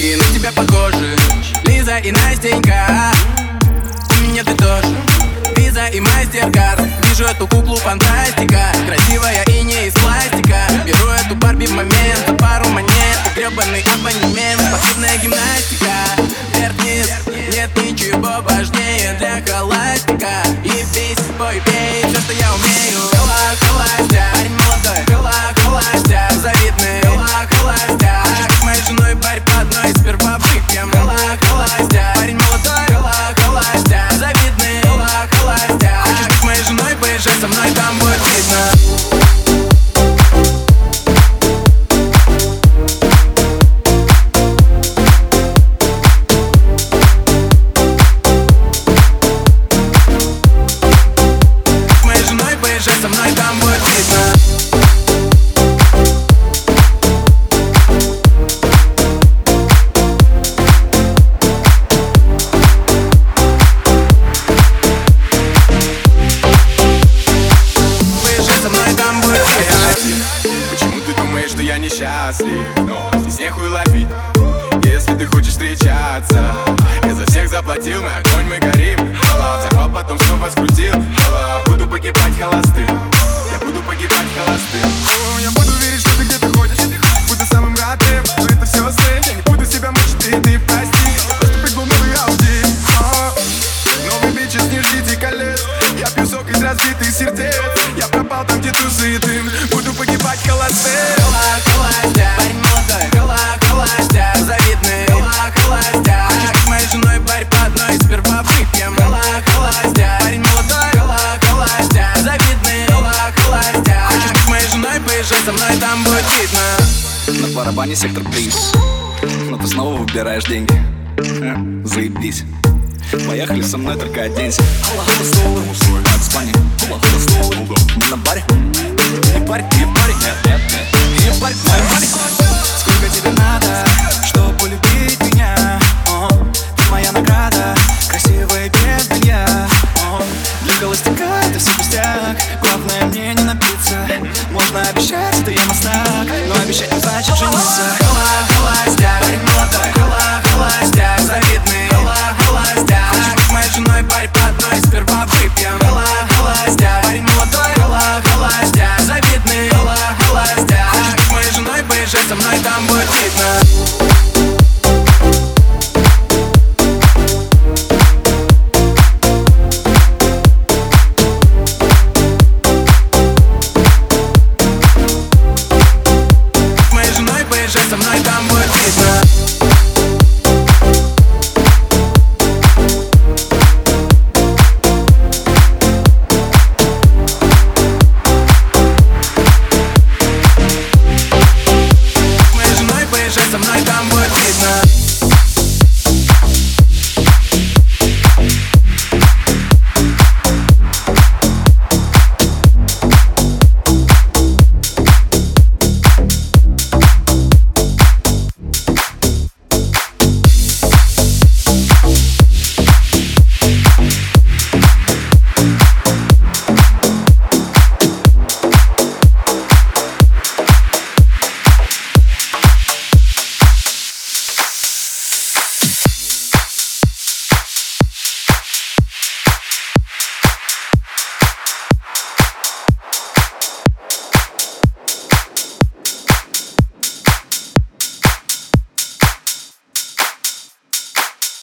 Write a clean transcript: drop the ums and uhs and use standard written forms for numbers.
девочки на тебя похожи. Лиза и Настенька, у меня ты тоже. Виза и мастер-карт. Вижу эту куклу фантастика, красивая и не из пластика. Беру эту Барби в момент, за пару монет гребаный абонемент. Спортивная гимнастика, вверх-вниз, нет ничего важнее для холастика. И пись, пой, пей, все, что я умею. Холостяк, парень молодой, холостяк, завидный, холостяк. Хочешь быть моей женой, парь по одной, сперва выпьем. Холостяк, парень молодой, холостяк, завидный, холостяк. Хочешь быть моей женой, поезжай со мной, там будет видно. Со мной там будет видно. Поезжай со мной, там будет видно. Почему ты думаешь, что я несчастлив? Но здесь нехуй ловить. Если ты хочешь встречаться, я за всех заплатил, мы огонь, мы горим. Взорвал, потом снова скрутил. Буду погибать холостым. Я буду погибать холостым. Я буду верить, что ты где-то ходишь. Буду самым родным, но это все сны. Я не буду себя мучить, ты прости. Просто прыгнул новый Ауди. Новый бичес, не ждите колес. Я пью сок из разбитых сердец. Я пропал там, где тусы и дым. Буду погибать холостым. Холостяк, парень молодой, холостяк, завидный, холостяк. Хочешь быть моей женой, парь по одной, сперва выпьем. Холостяк, парень молодой, холостяк, завидный, холостяк. Хочешь быть моей женой, поезжай со мной, там будет видно. На барабане сектор приз, но ты снова выбираешь деньги. Заебись. Поехали со мной, только оденься. От Испании. Мы на баре. Не парь, не парь, нет. Не парь, в моем баре. Сколько тебе надо, чтобы полюбить меня? Ты моя награда, красивая без белья. Для холостяка это все пустяк. Главное мне не напиться. Можно обещать, что я мастак, но обещать не значит жениться. Холостяк, парень молодой, холостяк, завидный, холостяк. Хочешь быть моей женой, парь по одной, сперва выпьем. Холостяк, парень молодой, холостяк, завидный, холостяк. Хочешь быть моей женой, поезжай со мной, там будет видно. Со мной там будет видно. Моей женой поезжай со мной, там будет видно.